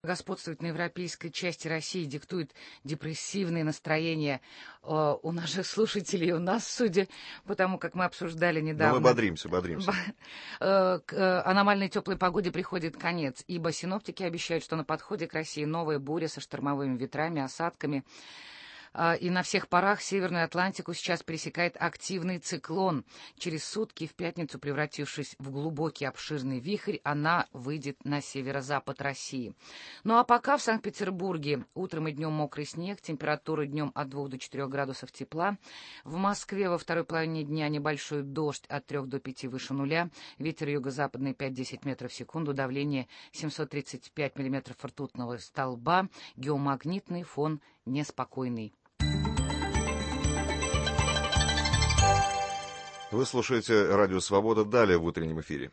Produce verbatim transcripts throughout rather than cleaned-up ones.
господствует на европейской части России, диктует депрессивные настроения э, у наших слушателей, у нас, судя по тому, как мы обсуждали недавно. Но мы бодримся, бодримся. К аномальной теплой погоде приходит конец, ибо синоптики обещают, что на подходе к России новая буря со штормовыми ветрами, осадками. И на всех парах Северную Атлантику сейчас пересекает активный циклон. Через сутки, в пятницу, превратившись в глубокий обширный вихрь, она выйдет на северо-запад России. Ну а пока в Санкт-Петербурге утром и днем мокрый снег, температура днем от двух до четырёх градусов тепла. В Москве во второй половине дня небольшой дождь от трёх до пяти выше нуля. Ветер юго-западный пять-десять метров в секунду, давление семьсот тридцать пять миллиметров ртутного столба, геомагнитный фон неспокойный. Вы слушаете «Радио Свобода». Далее в утреннем эфире.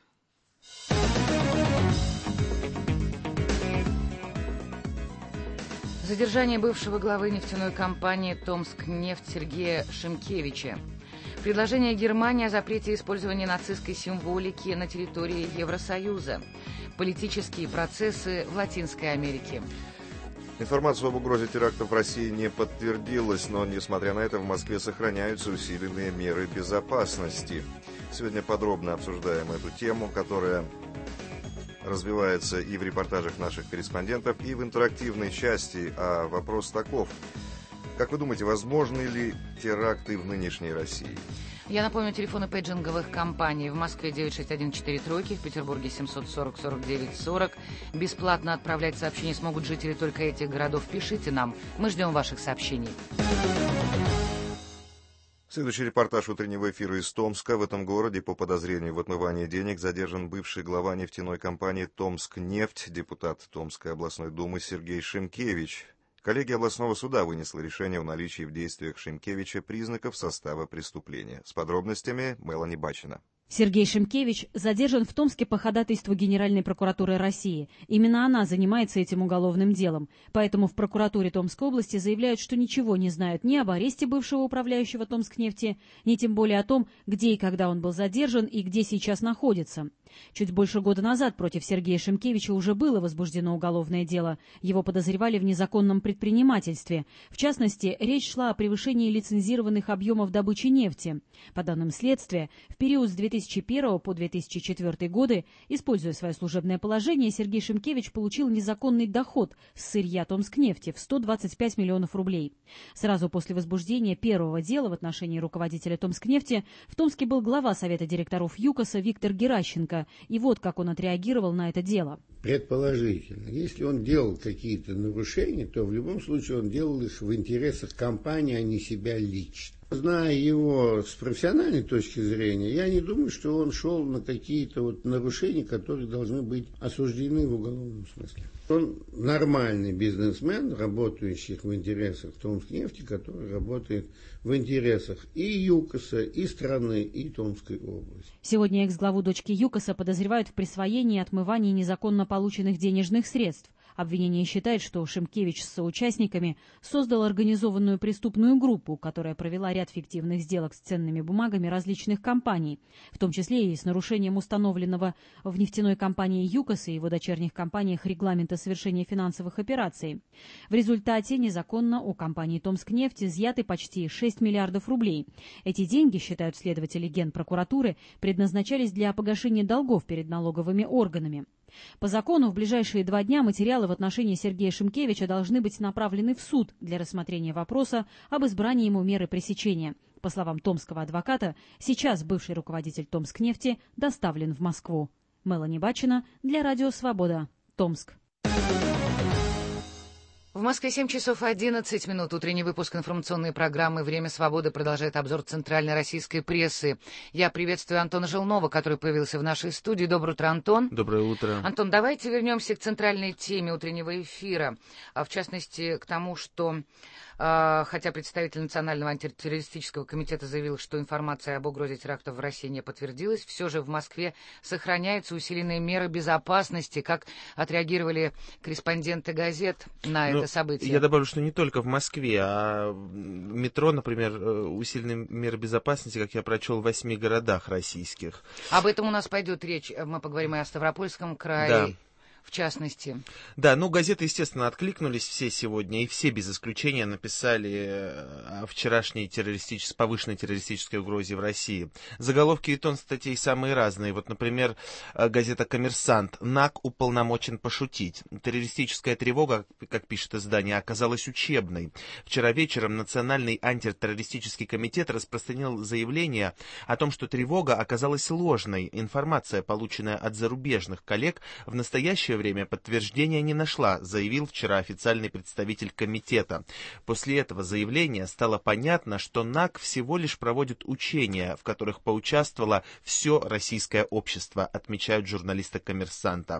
Задержание бывшего главы нефтяной компании «Томскнефть» Сергея Шимкевича. Предложение Германии о запрете использования нацистской символики на территории Евросоюза. Политические процессы в Латинской Америке. Информация об угрозе терактов в России не подтвердилась, но, несмотря на это, в Москве сохраняются усиленные меры безопасности. Сегодня подробно обсуждаем эту тему, которая развивается и в репортажах наших корреспондентов, и в интерактивной части. А вопрос таков. Как вы думаете, возможны ли теракты в нынешней России? Я напомню, телефоны пейджинговых компаний. В Москве девять шесть один четыре тройки, в Петербурге семьсот сорок сорок девять сорок. Бесплатно отправлять сообщения смогут жители только этих городов. Пишите нам. Мы ждем ваших сообщений. Следующий репортаж утреннего эфира из Томска. В этом городе по подозрению в отмывании денег задержан бывший глава нефтяной компании «Томскнефть», депутат Томской областной думы Сергей Шимкевич. Коллегия областного суда вынесла решение о наличии в действиях Шимкевича признаков состава преступления. С подробностями Мелани Бачина. Сергей Шимкевич задержан в Томске по ходатайству Генеральной прокуратуры России. Именно она занимается этим уголовным делом. Поэтому в прокуратуре Томской области заявляют, что ничего не знают ни об аресте бывшего управляющего Томскнефти, ни тем более о том, где и когда он был задержан и где сейчас находится. Чуть больше года назад против Сергея Шимкевича уже было возбуждено уголовное дело. Его подозревали в незаконном предпринимательстве. В частности, речь шла о превышении лицензированных объемов добычи нефти. По данным следствия, в период с две тысячи первого по две тысячи четвёртый годы, используя свое служебное положение, Сергей Шимкевич получил незаконный доход с сырья Томскнефти в сто двадцать пять миллионов рублей. Сразу после возбуждения первого дела в отношении руководителя Томскнефти в Томске был глава Совета директоров ЮКОСа Виктор Геращенко. И вот как он отреагировал на это дело. Предположительно, если он делал какие-то нарушения, то в любом случае он делал их в интересах компании, а не себя лично. Зная его с профессиональной точки зрения, я не думаю, что он шел на какие-то вот нарушения, которые должны быть осуждены в уголовном смысле. Он нормальный бизнесмен, работающий в интересах Томскнефти, который работает в интересах и ЮКОСа, и страны, и Томской области. Сегодня экс-главу дочки ЮКОСа подозревают в присвоении и отмывании незаконно полученных денежных средств. Обвинение считает, что Шимкевич с соучастниками создал организованную преступную группу, которая провела ряд фиктивных сделок с ценными бумагами различных компаний, в том числе и с нарушением установленного в нефтяной компании ЮКОС и его дочерних компаниях регламента совершения финансовых операций. В результате незаконно у компании «Томскнефть» изъяты почти шесть миллиардов рублей. Эти деньги, считают следователи Генпрокуратуры, предназначались для погашения долгов перед налоговыми органами. По закону в ближайшие два дня материалы в отношении Сергея Шимкевича должны быть направлены в суд для рассмотрения вопроса об избрании ему меры пресечения. По словам томского адвоката, сейчас бывший руководитель Томскнефти доставлен в Москву. Мелани Бачина для Радио Свобода. Томск. В Москве семь часов одиннадцать минут. Утренний выпуск информационной программы «Время свободы» продолжает обзор центральной российской прессы. Я приветствую Антона Желнова, который появился в нашей студии. Доброе утро, Антон. Доброе утро. Антон, давайте вернемся к центральной теме утреннего эфира. В частности, к тому, что хотя представитель Национального антитеррористического комитета заявил, что информация об угрозе терактов в России не подтвердилась, все же в Москве сохраняются усиленные меры безопасности. Как отреагировали корреспонденты газет на ну, это событие? Я добавлю, что не только в Москве, а в метро, например, усиленные меры безопасности, как я прочел, в восьми городах российских. Об этом у нас пойдет речь. Мы поговорим и о Ставропольском крае. Да. в частности. Да, ну газеты, естественно, откликнулись все сегодня, и все без исключения написали о вчерашней террористической, повышенной террористической угрозе в России. Заголовки и тон статей самые разные. Вот, например, газета «Коммерсант». НАК уполномочен пошутить. Террористическая тревога, как пишет издание, оказалась учебной. Вчера вечером Национальный антитеррористический комитет распространил заявление о том, что тревога оказалась ложной. Информация, полученная от зарубежных коллег, в настоящее время подтверждения не нашла, заявил вчера официальный представитель комитета. После этого заявления стало понятно, что НАК всего лишь проводит учения, в которых поучаствовало все российское общество, отмечают журналисты «Коммерсанта».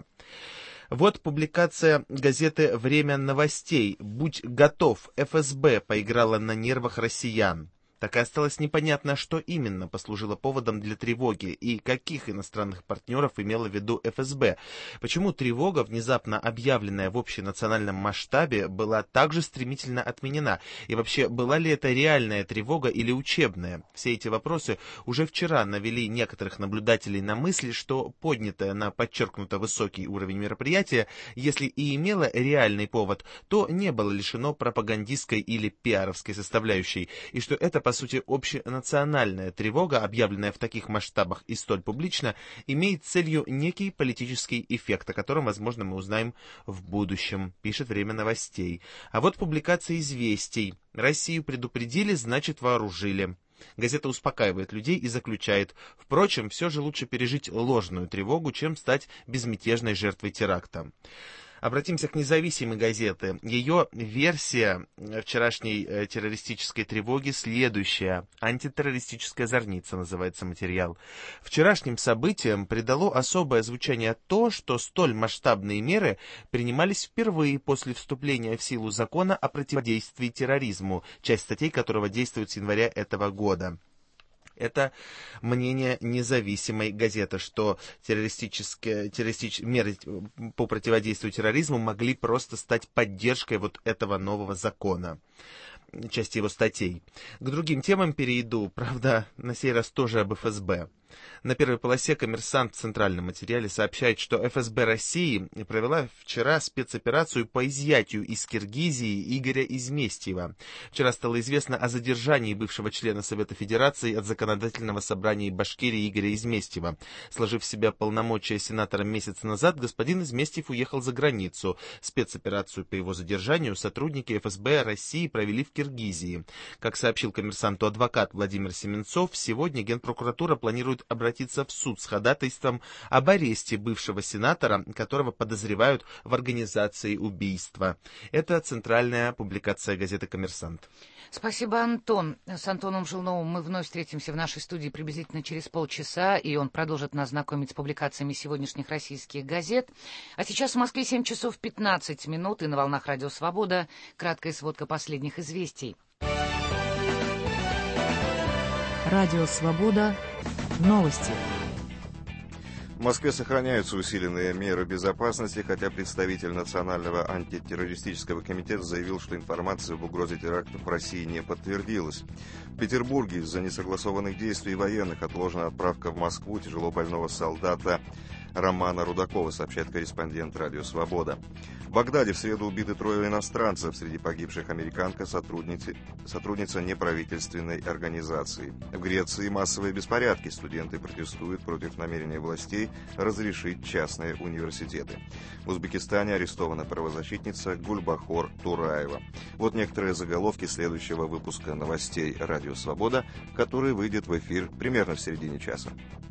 Вот публикация газеты «Время новостей». «Будь готов, эф эс бэ поиграла на нервах россиян». Так и осталось непонятно, что именно послужило поводом для тревоги и каких иностранных партнеров имела в виду эф эс бэ. Почему тревога, внезапно объявленная в общенациональном масштабе, была также стремительно отменена? И вообще, была ли это реальная тревога или учебная? Все эти вопросы уже вчера навели некоторых наблюдателей на мысль, что поднятое на подчеркнуто высокий уровень мероприятия, если и имело реальный повод, то не было лишено пропагандистской или пиаровской составляющей, и что это, по сути, общенациональная тревога, объявленная в таких масштабах и столь публично, имеет целью некий политический эффект, о котором, возможно, мы узнаем в будущем, пишет «Время новостей». А вот публикация известий. Россию предупредили, значит вооружили. Газета успокаивает людей и заключает: впрочем, все же лучше пережить ложную тревогу, чем стать безмятежной жертвой теракта. Обратимся к независимой газете. Ее версия вчерашней э, террористической тревоги следующая. «Антитеррористическая зорница» называется материал. Вчерашним событиям придало особое звучание то, что столь масштабные меры принимались впервые после вступления в силу закона о противодействии терроризму, часть статей которого действует с января этого года. Это мнение независимой газеты, что террористические, террористические меры по противодействию терроризму могли просто стать поддержкой вот этого нового закона, части его статей. К другим темам перейду, правда, на сей раз тоже об эф эс бэ. На первой полосе «Коммерсант» в центральном материале сообщает, что эф эс бэ России провела вчера спецоперацию по изъятию из Киргизии Игоря Изместьева. Вчера стало известно о задержании бывшего члена Совета Федерации от Законодательного собрания Башкирии Игоря Изместьева. Сложив в себя полномочия сенатора месяц назад, господин Изместьев уехал за границу. Спецоперацию по его задержанию сотрудники эф эс бэ России провели в Киргизии. Как сообщил «Коммерсанту» адвокат Владимир Семенцов, сегодня Генпрокуратура планирует обратиться в суд с ходатайством об аресте бывшего сенатора, которого подозревают в организации убийства. Это центральная публикация газеты «Коммерсант». Спасибо, Антон. С Антоном Жилновым мы вновь встретимся в нашей студии приблизительно через полчаса, и он продолжит нас знакомить с публикациями сегодняшних российских газет. А сейчас в Москве семь часов пятнадцать минут, и на волнах Радио Свобода краткая сводка последних известий. Радио Свобода. Новости. В Москве сохраняются усиленные меры безопасности, хотя представитель Национального антитеррористического комитета заявил, что информация об угрозе терактов в России не подтвердилась. В Петербурге из-за несогласованных действий военных отложена отправка в Москву тяжело больного солдата Романа Рудакова, сообщает корреспондент «Радио Свобода». В Багдаде в среду убиты трое иностранцев. Среди погибших американка, сотрудница, сотрудница неправительственной организации. В Греции массовые беспорядки. Студенты протестуют против намерения властей разрешить частные университеты. В Узбекистане арестована правозащитница Гульбахор Тураева. Вот некоторые заголовки следующего выпуска новостей «Радио Свобода», который выйдет в эфир примерно в середине часа.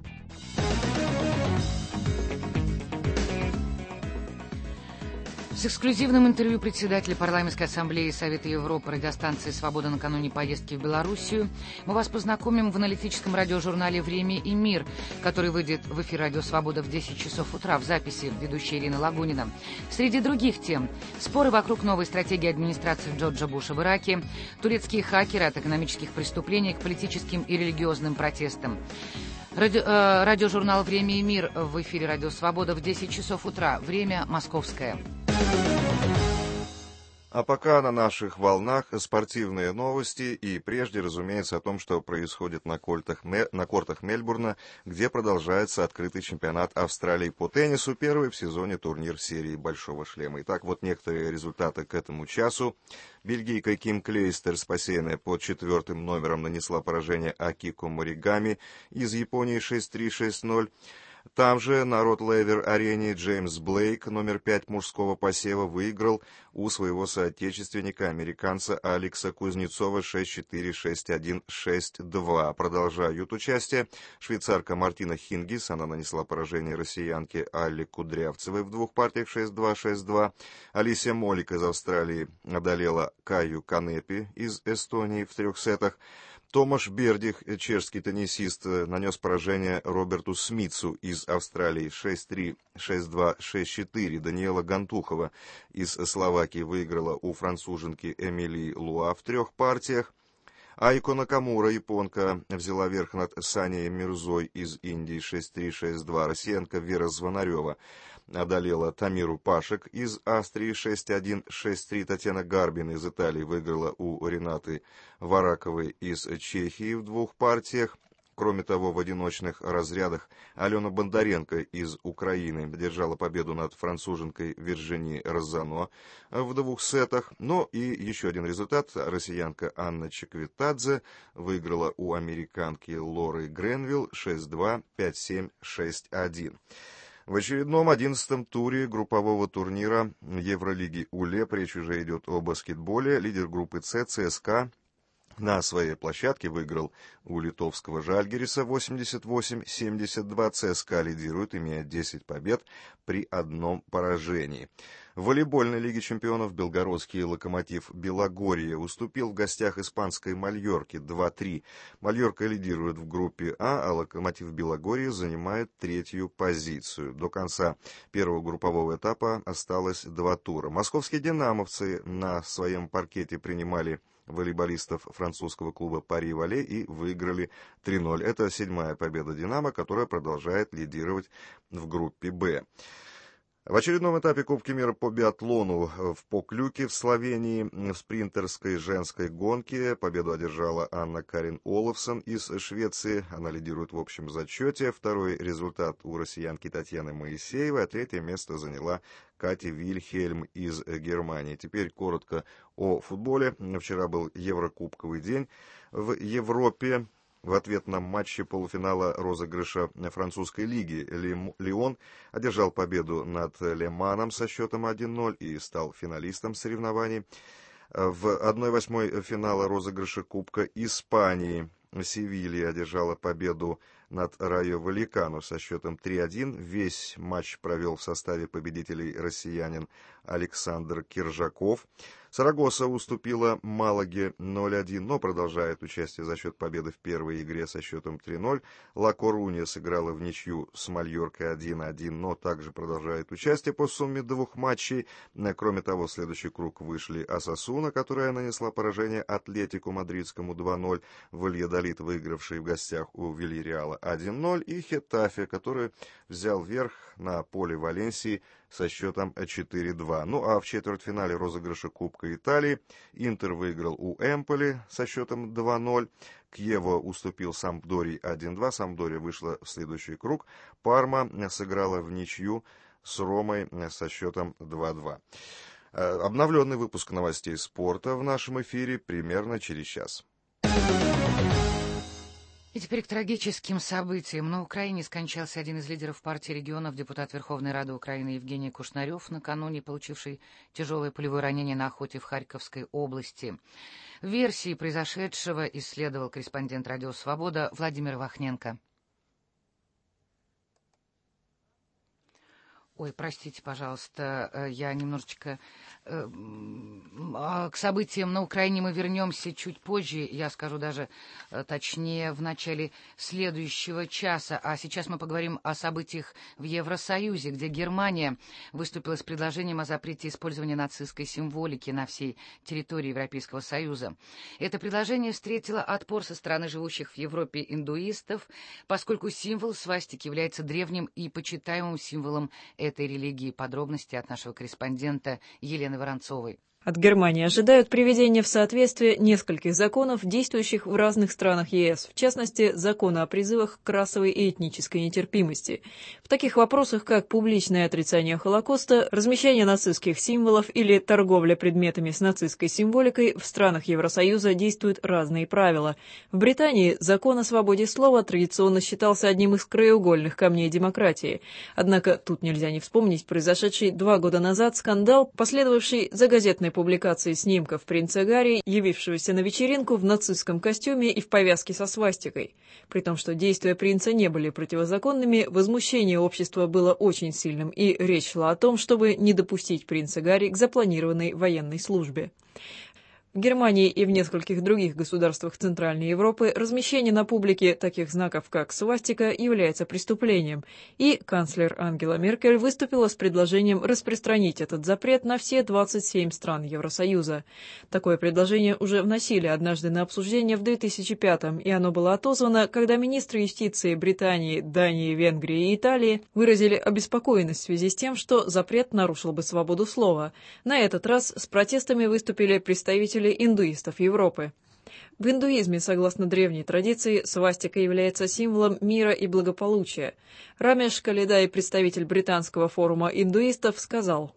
С эксклюзивным интервью председателя Парламентской ассамблеи Совета Европы радиостанции «Свобода» накануне поездки в Белоруссию мы вас познакомим в аналитическом радиожурнале «Время и мир», который выйдет в эфир «Радио Свобода» в десять часов утра в записи ведущая Ирина Лагунина. Среди других тем – споры вокруг новой стратегии администрации Джорджа Буша в Ираке, турецкие хакеры от экономических преступлений к политическим и религиозным протестам. Ради, э, радиожурнал «Время и мир» в эфире «Радио Свобода» в десять часов утра. Время московское. А пока на наших волнах спортивные новости и прежде, разумеется, о том, что происходит на кортах, на кортах Мельбурна, где продолжается открытый чемпионат Австралии по теннису, первый в сезоне турнир серии «Большого шлема». Итак, вот некоторые результаты к этому часу. Бельгийка Ким Клейстер, спасенная под четвертым номером, нанесла поражение Акико Моригами из Японии шесть три шесть ноль. Там же на Рот-Левер-арене Джеймс Блейк, номер пять мужского посева, выиграл у своего соотечественника, американца Алекса Кузнецова шесть четыре шесть один шесть два. Продолжают участие швейцарка Мартина Хингис, она нанесла поражение россиянке Алле Кудрявцевой в двух партиях шесть два шесть два. Алисия Молик из Австралии одолела Каю Канепи из Эстонии в трех сетах. Томаш Бердих, чешский теннисист, нанес поражение Роберту Смитсу из Австралии шесть три шесть два шесть четыре. Даниэла Гантухова из Словакии выиграла у француженки Эмилии Луа в трех партиях. Айко Накамура, японка, взяла верх над Саней Мирзой из Индии шесть три шесть два. Россиянка Вера Звонарева одолела Тамиру Пашек из Австрии шесть один шесть три. Татьяна Гарбин из Италии выиграла у Ренаты Вараковой из Чехии в двух партиях. Кроме того, в одиночных разрядах Алена Бондаренко из Украины держала победу над француженкой Виржини Розано в двух сетах. Ну и еще один результат. Россиянка Анна Чеквитадзе выиграла у американки Лоры Гренвилл шесть два пять семь шесть один. В очередном одиннадцатом туре группового турнира Евролиги УЛЕП, речь уже идет о баскетболе, лидер группы С ЦСКА на своей площадке выиграл у литовского Жальгириса восемьдесят восемь семьдесят два. ЦСКА лидирует, имея десять побед при одном поражении. В волейбольной лиге чемпионов белгородский Локомотив Белогорье уступил в гостях испанской Мальорке два три. Мальорка лидирует в группе А, а Локомотив Белогорье занимает третью позицию. До конца первого группового этапа осталось два тура. Московские динамовцы на своем паркете принимали волейболистов французского клуба Пари-Вале и выиграли три ноль. Это седьмая победа «Динамо», которая продолжает лидировать в группе «Б». В очередном этапе Кубки мира по биатлону в Поклюке в Словении в спринтерской женской гонке победу одержала Анна Карин Олафсон из Швеции. Она лидирует в общем зачете. Второй результат у россиянки Татьяны Моисеевой, а третье место заняла Катя Вильхельм из Германии. Теперь коротко о футболе. Вчера был Еврокубковый день в Европе. В ответном матче полуфинала розыгрыша французской лиги Лион одержал победу над Ле Маном со счетом один ноль и стал финалистом соревнований. В одной восьмой финала розыгрыша Кубка Испании Севилья одержала победу над Райо Валлекано со счетом три один. Весь матч провел в составе победителей россиянин Александр Киржаков. Сарагоса уступила Малаге ноль один, но продолжает участие за счет победы в первой игре со счетом три ноль. Ла Корунья сыграла в ничью с Мальоркой один один, но также продолжает участие по сумме двух матчей. Кроме того, в следующий круг вышли Осасуна, которая нанесла поражение Атлетику Мадридскому два ноль, Вальядолид, выигравший в гостях у Вильяреала один ноль, и Хетафе, который взял верх на поле Валенсии со счетом четыре два. Ну а в четвертьфинале розыгрыша Кубка Италии Интер выиграл у Эмполи со счетом два ноль. Кьево уступил Сампдории один два. Сампдория вышла в следующий круг. Парма сыграла в ничью с Ромой со счетом два два. Обновленный выпуск новостей спорта в нашем эфире примерно через час. И теперь к трагическим событиям. На Украине скончался один из лидеров партии регионов, депутат Верховной Рады Украины Евгений Кушнарев, накануне получивший тяжелое пулевое ранение на охоте в Харьковской области. Версии произошедшего исследовал корреспондент «Радио Свобода» Владимир Вахненко. Ой, простите, пожалуйста, я немножечко... К событиям на Украине мы вернемся чуть позже, я скажу даже точнее в начале следующего часа. А сейчас мы поговорим о событиях в Евросоюзе, где Германия выступила с предложением о запрете использования нацистской символики на всей территории Европейского Союза. Это предложение встретило отпор со стороны живущих в Европе индуистов, поскольку символ свастики является древним и почитаемым символом этой религии. Подробности от нашего корреспондента Елены Воронцовой. От Германии ожидают приведения в соответствие нескольких законов, действующих в разных странах ЕС, в частности, закона о призывах к расовой и этнической нетерпимости. В таких вопросах, как публичное отрицание Холокоста, размещение нацистских символов или торговля предметами с нацистской символикой, в странах Евросоюза действуют разные правила. В Британии закон о свободе слова традиционно считался одним из краеугольных камней демократии. Однако тут нельзя не вспомнить произошедший два года назад скандал, последовавший за газетной публикации снимков принца Гарри, явившегося на вечеринку в нацистском костюме и в повязке со свастикой. При том, что действия принца не были противозаконными, возмущение общества было очень сильным, и речь шла о том, чтобы не допустить принца Гарри к запланированной военной службе. В Германии и в нескольких других государствах Центральной Европы размещение на публике таких знаков, как свастика, является преступлением, и канцлер Ангела Меркель выступила с предложением распространить этот запрет на все двадцать семь стран Евросоюза. Такое предложение уже вносили однажды на обсуждение в две тысячи пятом, и оно было отозвано, когда министры юстиции Британии, Дании, Венгрии и Италии выразили обеспокоенность в связи с тем, что запрет нарушил бы свободу слова. На этот раз с протестами выступили представители индуистов Европы. В индуизме, согласно древней традиции, свастика является символом мира и благополучия. Рамеш Каледай, представитель британского форума индуистов, сказал: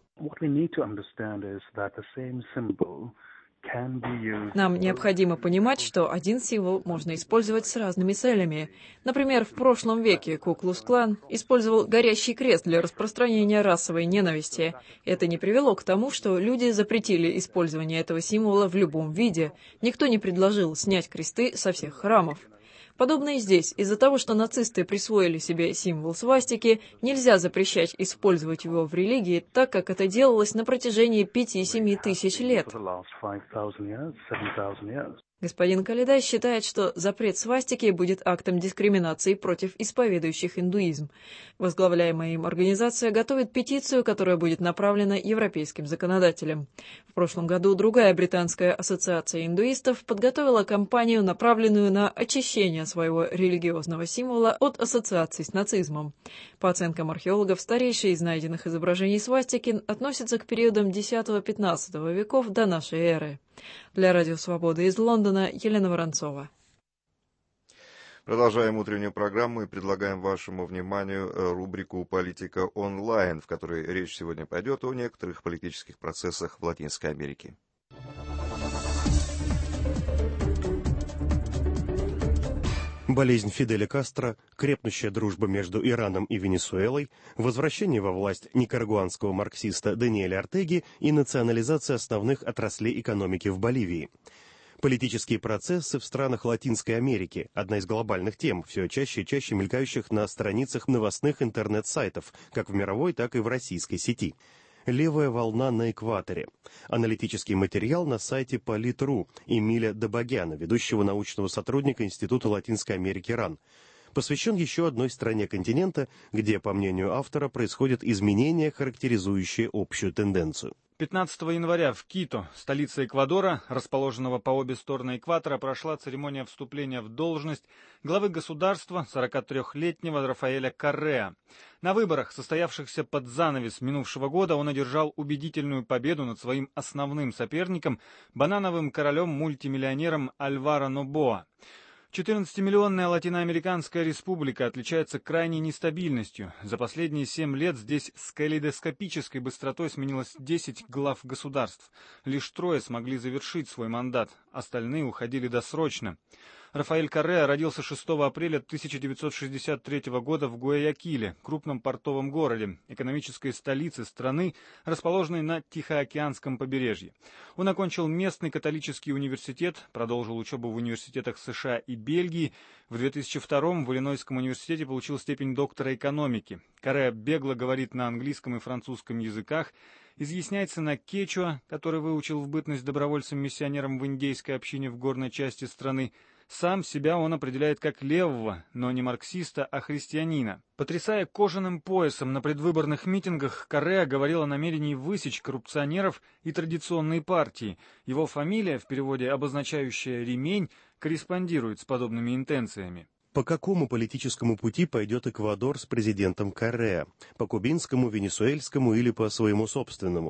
нам необходимо понимать, что один символ можно использовать с разными целями. Например, в прошлом веке Ку-клукс-клан использовал горящий крест для распространения расовой ненависти. Это не привело к тому, что люди запретили использование этого символа в любом виде. Никто не предложил снять кресты со всех храмов. Подобно и здесь. Из-за того, что нацисты присвоили себе символ свастики, нельзя запрещать использовать его в религии, так как это делалось на протяжении пяти-семи тысяч лет. Господин Каледай считает, что запрет свастики будет актом дискриминации против исповедующих индуизм. Возглавляемая им организация готовит петицию, которая будет направлена европейским законодателям. В прошлом году другая британская ассоциация индуистов подготовила кампанию, направленную на очищение своего религиозного символа от ассоциаций с нацизмом. По оценкам археологов, старейшие из найденных изображений свастики относятся к периодам десятого-пятнадцатого веков до нашей эры. Для Радио Свободы из Лондона Елена Воронцова. Продолжаем утреннюю программу и предлагаем вашему вниманию рубрику «Политика онлайн», в которой речь сегодня пойдет о некоторых политических процессах в Латинской Америке. Болезнь Фиделя Кастро, крепнущая дружба между Ираном и Венесуэлой, возвращение во власть никарагуанского марксиста Даниэля Ортеги и национализация основных отраслей экономики в Боливии. Политические процессы в странах Латинской Америки – одна из глобальных тем, все чаще и чаще мелькающих на страницах новостных интернет-сайтов, как в мировой, так и в российской сети. «Левая волна на экваторе». Аналитический материал на сайте Полит.ру Эмиля Добогяна, ведущего научного сотрудника Института Латинской Америки РАН. Посвящен еще одной стране континента, где, по мнению автора, происходят изменения, характеризующие общую тенденцию. пятнадцатого января в Кито, столице Эквадора, расположенного по обе стороны экватора, прошла церемония вступления в должность главы государства сорокатрёхлетнего Рафаэля Корреа. На выборах, состоявшихся под занавес минувшего года, он одержал убедительную победу над своим основным соперником, банановым королем-мультимиллионером Альваро Нобоа. четырнадцатимиллионная латиноамериканская республика отличается крайней нестабильностью. За последние семь лет здесь с калейдоскопической быстротой сменилось десять глав государств. Лишь трое смогли завершить свой мандат, остальные уходили досрочно. Рафаэль Корреа родился шестого апреля тысяча девятьсот шестьдесят третьего года в Гуаякиле, крупном портовом городе, экономической столице страны, расположенной на Тихоокеанском побережье. Он окончил местный католический университет, продолжил учебу в университетах США и Бельгии. В две тысячи втором в Иллинойском университете получил степень доктора экономики. Корреа бегло говорит на английском и французском языках, изъясняется на кечуа, который выучил в бытность добровольцем-миссионером в индейской общине в горной части страны. Сам себя он определяет как левого, но не марксиста, а христианина. Потрясая кожаным поясом на предвыборных митингах, Корреа говорил о намерении высечь коррупционеров и традиционные партии. Его фамилия, в переводе обозначающая «ремень», корреспондирует с подобными интенциями. По какому политическому пути пойдет Эквадор с президентом Корреа? По кубинскому, венесуэльскому или по своему собственному?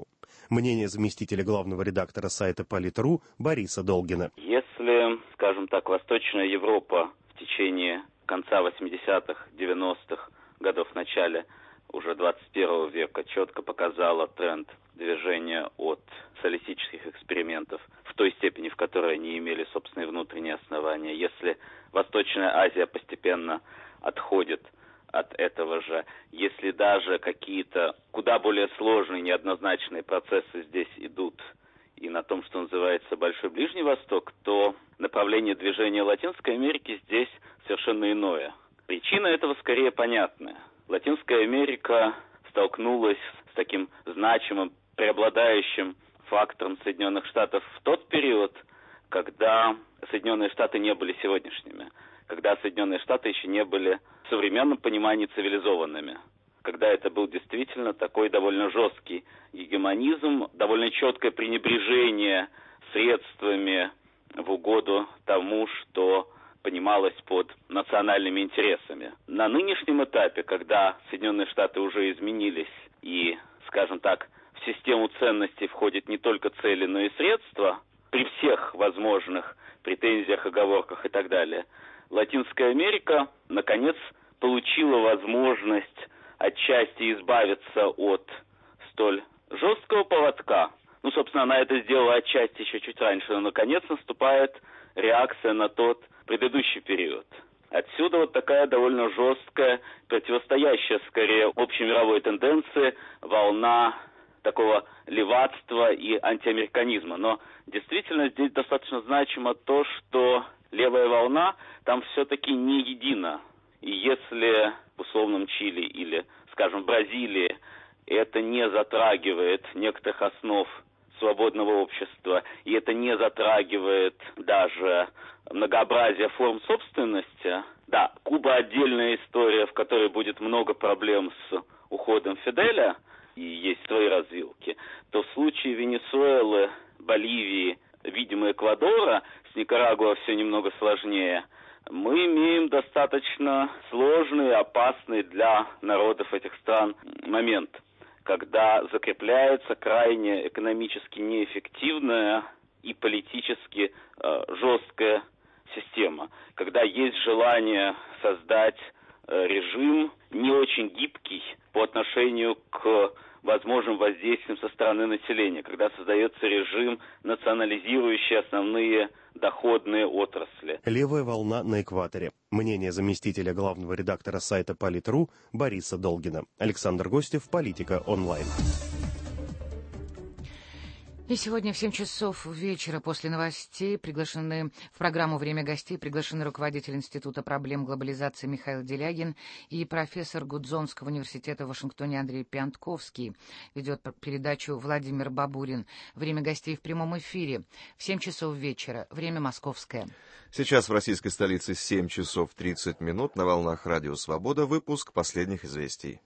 Мнение заместителя главного редактора сайта Политру Бориса Долгина. Если, скажем так, Восточная Европа в течение конца восьмидесятых, девяностых годов, в начале уже двадцать первого века четко показала тренд движения от социалистических экспериментов в той степени, в которой они имели собственные внутренние основания. Если Восточная Азия постепенно отходит от этого же, если даже какие-то куда более сложные, неоднозначные процессы здесь идут и на том, что называется Большой Ближний Восток, то направление движения Латинской Америки здесь совершенно иное. Причина этого скорее понятная. Латинская Америка столкнулась с таким значимым, преобладающим фактором Соединенных Штатов в тот период, когда Соединенные Штаты не были сегодняшними, когда Соединенные Штаты еще не были в современном понимании цивилизованными, когда это был действительно такой довольно жесткий гегемонизм, довольно четкое пренебрежение средствами в угоду тому, что понималось под национальными интересами. На нынешнем этапе, когда Соединенные Штаты уже изменились и, скажем так, в систему ценностей входят не только цели, но и средства, при всех возможных претензиях, оговорках и так далее, Латинская Америка, наконец, получила возможность отчасти избавиться от столь жесткого поводка. Ну, собственно, она это сделала отчасти еще чуть раньше, но, наконец, наступает реакция на тот предыдущий период. Отсюда вот такая довольно жесткая, противостоящая скорее общемировой тенденции, волна такого левацтва и антиамериканизма. Но действительно здесь достаточно значимо то, что левая волна там все-таки не едина. И если в условном Чили или, скажем, Бразилии это не затрагивает некоторых основ свободного общества, и это не затрагивает даже многообразие форм собственности. Да, Куба отдельная история, в которой будет много проблем с уходом Фиделя, и есть свои развилки, то в случае Венесуэлы, Боливии, видимо, Эквадора, с Никарагуа все немного сложнее, мы имеем достаточно сложный, опасный для народов этих стран момент, когда закрепляется крайне экономически неэффективная и политически э, жесткая система, когда есть желание создать э, режим не очень гибкий по отношению к возможным воздействием со стороны населения, когда создается режим, национализирующий основные доходные отрасли. Левая волна на экваторе. Мнение заместителя главного редактора сайта Политру Бориса Долгина. Александр Гостев, Политика онлайн. И сегодня в семь часов вечера после новостей приглашены в программу «Время гостей» приглашены руководитель Института проблем глобализации Михаил Делягин и профессор Гудзонского университета в Вашингтоне Андрей Пиантковский. Ведет передачу Владимир Бабурин. «Время гостей» в прямом эфире в семь часов вечера. Время московское. Сейчас в российской столице семь часов тридцать минут. На волнах Радио Свобода. Выпуск последних известий.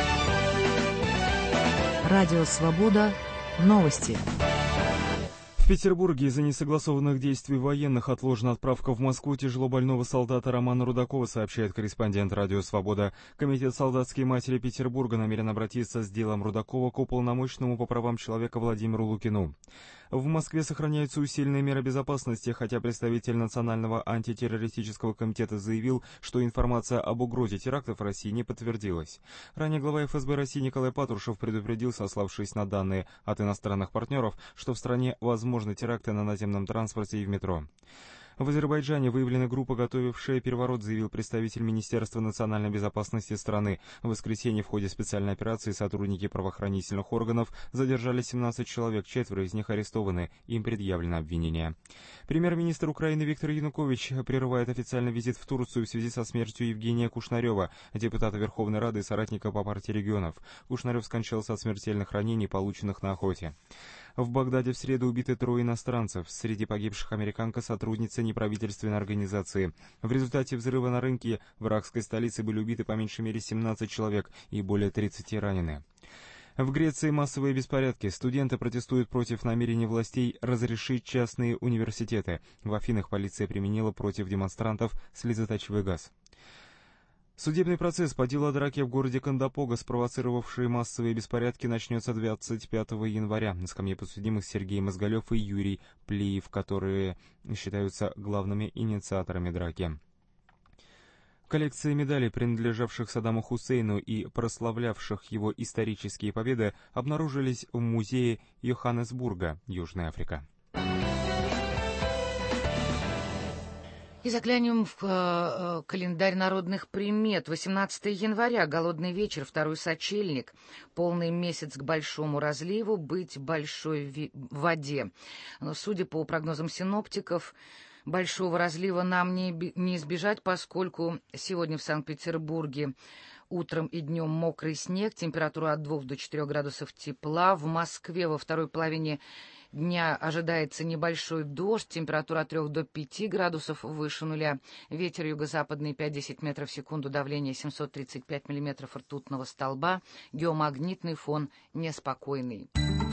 Радио Свобода. Новости. В Петербурге из-за несогласованных действий военных отложена отправка в Москву тяжелобольного солдата Романа Рудакова, сообщает корреспондент Радио Свобода. Комитет солдатские матери Петербурга намерен обратиться с делом Рудакова к уполномоченному по правам человека Владимиру Лукину. В Москве сохраняются усиленные меры безопасности, хотя представитель Национального антитеррористического комитета заявил, что информация об угрозе терактов в России не подтвердилась. Ранее глава эф эс бэ России Николай Патрушев предупредил, сославшись на данные от иностранных партнеров, что в стране возможны теракты на наземном транспорте и в метро. В Азербайджане выявлена группа, готовившая переворот, заявил представитель Министерства национальной безопасности страны. В воскресенье в ходе специальной операции сотрудники правоохранительных органов задержали семнадцать человек, четверо из них арестованы, им предъявлено обвинение. Премьер-министр Украины Виктор Янукович прерывает официальный визит в Турцию в связи со смертью Евгения Кушнарева, депутата Верховной Рады и соратника по партии регионов. Кушнарев скончался от смертельных ранений, полученных на охоте. В Багдаде в среду убиты трое иностранцев. Среди погибших американка, сотрудница неправительственной организации. В результате взрыва на рынке в иракской столице были убиты по меньшей мере семнадцать человек и более тридцати ранены. В Греции массовые беспорядки. Студенты протестуют против намерений властей разрешить частные университеты. В Афинах полиция применила против демонстрантов слезоточивый газ. Судебный процесс по делу о драке в городе Кандапога, спровоцировавшей массовые беспорядки, начнется двадцать пятого января. На скамье подсудимых Сергей Мозголев и Юрий Плиев, которые считаются главными инициаторами драки. Коллекции медалей, принадлежавших Саддаму Хусейну и прославлявших его исторические победы, обнаружились в музее Йоханнесбурга, Южная Африка. И заглянем в э, календарь народных примет. восемнадцатого января, голодный вечер, второй сочельник, полный месяц к большому разливу, быть большой ви- воде. Но, судя по прогнозам синоптиков, большого разлива нам не, не избежать, поскольку сегодня в Санкт-Петербурге утром и днем мокрый снег, температура от двух до четырёх градусов тепла. В Москве во второй половине дня ожидается небольшой дождь, температура от трех до пяти градусов выше нуля. Ветер юго-западный пять-десять метров в секунду, давление семьсот тридцать пять миллиметров ртутного столба, геомагнитный фон неспокойный.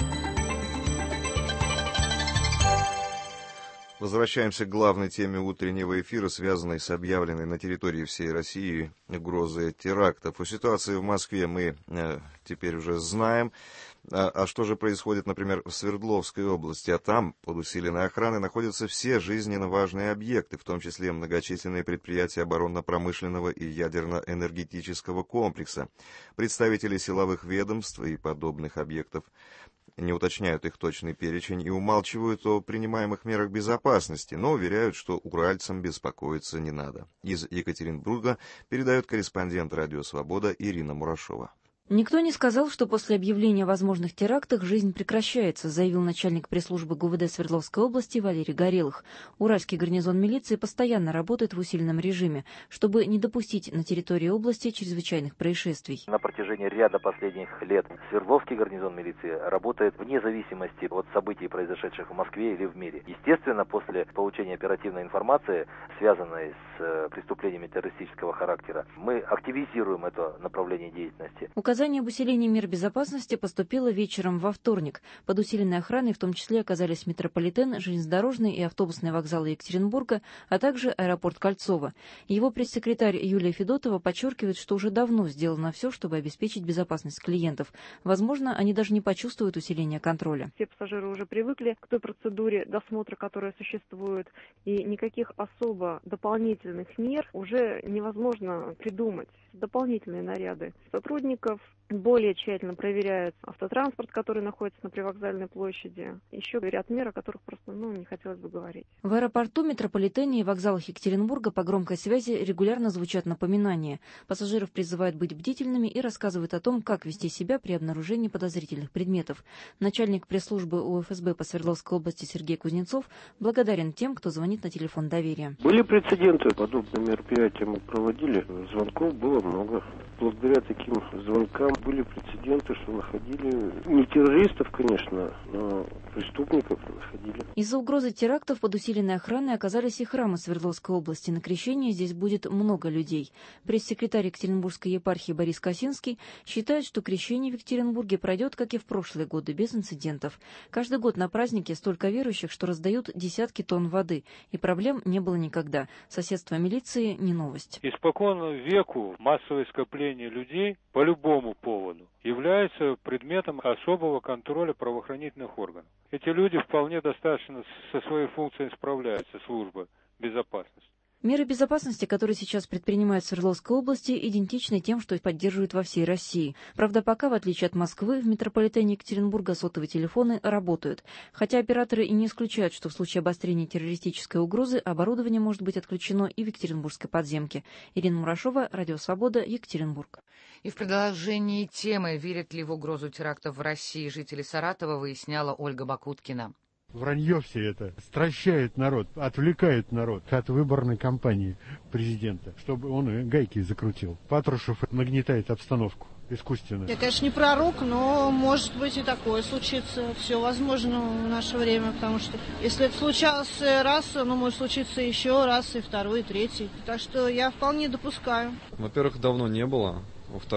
Возвращаемся к главной теме утреннего эфира, связанной с объявленной на территории всей России угрозой терактов. О ситуации в Москве мы э, теперь уже знаем. А, а что же происходит, например, в Свердловской области? А там под усиленной охраной находятся все жизненно важные объекты, в том числе многочисленные предприятия оборонно-промышленного и ядерно-энергетического комплекса. Представители силовых ведомств и подобных объектов не уточняют их точный перечень и умалчивают о принимаемых мерах безопасности, но уверяют, что уральцам беспокоиться не надо. Из Екатеринбурга передает корреспондент «Радио Свобода» Ирина Мурашова. Никто не сказал, что после объявления о возможных терактах жизнь прекращается, заявил начальник пресс-службы ГУВД Свердловской области Валерий Горелых. Уральский гарнизон милиции постоянно работает в усиленном режиме, чтобы не допустить на территории области чрезвычайных происшествий. На протяжении ряда последних лет Свердловский гарнизон милиции работает вне зависимости от событий, произошедших в Москве или в мире. Естественно, после получения оперативной информации, связанной с преступлениями террористического характера, мы активизируем это направление деятельности. Указание об усилении мер безопасности поступило вечером во вторник. Под усиленной охраной в том числе оказались метрополитен, железнодорожный и автобусные вокзалы Екатеринбурга, а также аэропорт Кольцово. Его пресс-секретарь Юлия Федотова подчеркивает, что уже давно сделано все, чтобы обеспечить безопасность клиентов. Возможно, они даже не почувствуют усиления контроля. Все пассажиры уже привыкли к той процедуре досмотра, которая существует, и никаких особо дополнительных мер уже невозможно придумать. Дополнительные наряды сотрудников более тщательно проверяют автотранспорт, который находится на привокзальной площади. Еще ряд мер, о которых просто ну, не хотелось бы говорить. В аэропорту, метрополитене и вокзалах Екатеринбурга по громкой связи регулярно звучат напоминания. Пассажиров призывают быть бдительными и рассказывают о том, как вести себя при обнаружении подозрительных предметов. Начальник пресс-службы УФСБ по Свердловской области Сергей Кузнецов благодарен тем, кто звонит на телефон доверия. Были прецеденты, подобные мероприятия мы проводили, звонков было много. Благодаря таким звонкам были прецеденты, что находили не террористов, конечно, но преступников находили. Из-за угрозы терактов под усиленной охраной оказались и храмы Свердловской области. На крещение здесь будет много людей. Пресс-секретарь Екатеринбургской епархии Борис Косинский считает, что крещение в Екатеринбурге пройдет, как и в прошлые годы, без инцидентов. Каждый год на празднике столько верующих, что раздают десятки тонн воды, и проблем не было никогда. Соседство милиции не новость. Испокон веку массовое скопление людей по любому поводу является предметом особого контроля правоохранительных органов. Эти люди вполне достаточно со своей функцией справляются, служба безопасности. Меры безопасности, которые сейчас предпринимают в Свердловской области, идентичны тем, что поддерживают во всей России. Правда, пока, в отличие от Москвы, в метрополитене Екатеринбурга сотовые телефоны работают. Хотя операторы и не исключают, что в случае обострения террористической угрозы оборудование может быть отключено и в Екатеринбургской подземке. Ирина Мурашова, Радио Свобода, Екатеринбург. И в продолжении темы «Верят ли в угрозу терактов в России жители Саратова» выясняла Ольга Бакуткина. Вранье все это стращает народ, отвлекает народ от выборной кампании президента, чтобы он гайки закрутил. Патрушев нагнетает обстановку искусственно. Я, конечно, не пророк, но может быть и такое случится. Все возможно в наше время, потому что если это случалось раз, оно может случиться еще раз, и второй, и третий. Так что я вполне допускаю. Во-первых, давно не было. Во-вторых,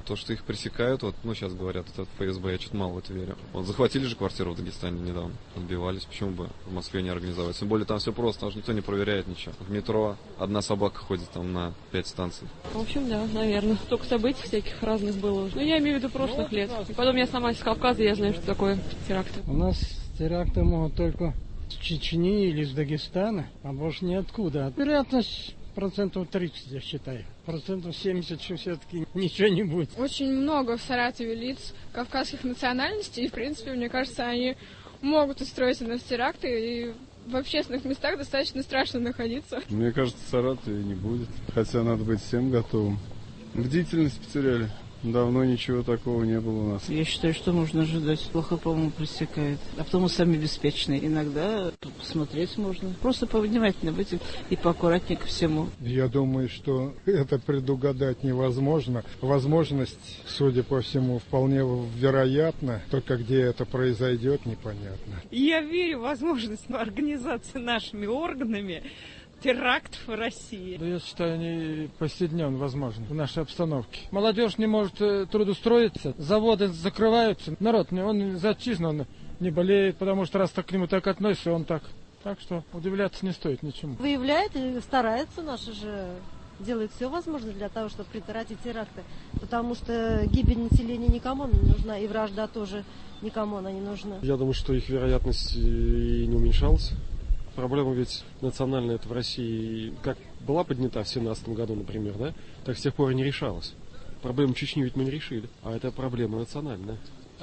То, что их пресекают, вот, ну, сейчас говорят, это эф эс бэ, я что-то мало в это верю. Вот захватили же квартиру в Дагестане недавно, отбивались, почему бы в Москве не организовать? Тем более там все просто, там же никто не проверяет ничего. В метро одна собака ходит там на пять станций. В общем, да, наверное. Столько событий всяких разных было. Ну, я имею в виду прошлых лет. И потом я сама из Кавказа, я знаю, что такое теракты. У нас теракты могут только с Чечни или с Дагестана, а больше ниоткуда. Вероятность процентов тридцать, я считаю. Процентов семьдесят все-таки ничего не будет. Очень много в Саратове лиц кавказских национальностей, и, в принципе, мне кажется, они могут устроить у нас теракты, и в общественных местах достаточно страшно находиться. Мне кажется, в Саратове не будет, хотя надо быть всем готовым. Бдительность потеряли. Давно ничего такого не было у нас. Я считаю, что можно ожидать. Плохо, по-моему, пресекает. А потом сами беспечные. Иногда посмотреть можно. Просто повнимательнее быть и поаккуратнее ко всему. Я думаю, что это предугадать невозможно. Возможность, судя по всему, вполне вероятна. Только где это произойдет, непонятно. Я верю в возможность организации нашими органами терактов в России. Да, я считаю, они повседневно возможны в нашей обстановке. Молодежь не может трудоустроиться, заводы закрываются. Народ, он за отчизну, он не болеет, потому что раз так к нему так относится, он так. Так что удивляться не стоит ничему. Выявляет и старается, наши же делает все возможное для того, чтобы предотвратить теракты. Потому что гибель населения никому не нужна, и вражда тоже никому она не нужна. Я думаю, что их вероятность и не уменьшалась. Проблема ведь национальная это в России, как была поднята в семнадцатом году, например, да, так с тех пор и не решалась. Проблему Чечни ведь мы не решили, а это проблема национальная.